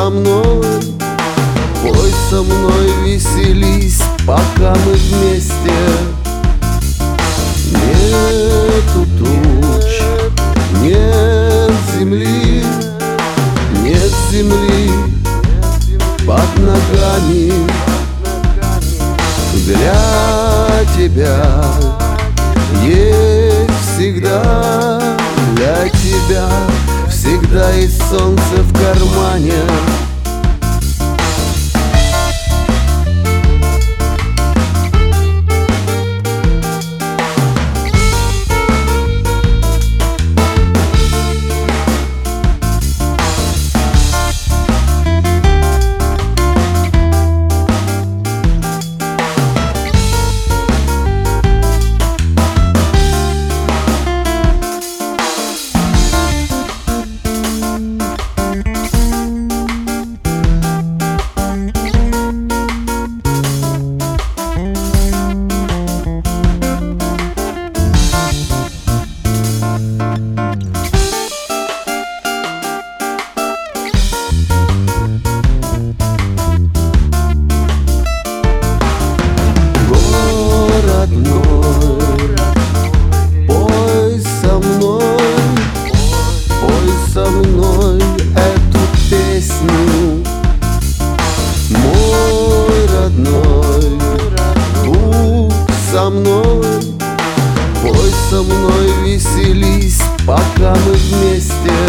со мной, пой со мной, веселись, пока мы вместе. Нету туч, нет земли, нет земли под ногами. Для тебя есть всегда, для тебя всегда есть солнце в кармане. Со мной эту песню, мой родной, будь со мной, пой со мной, веселись, пока мы вместе.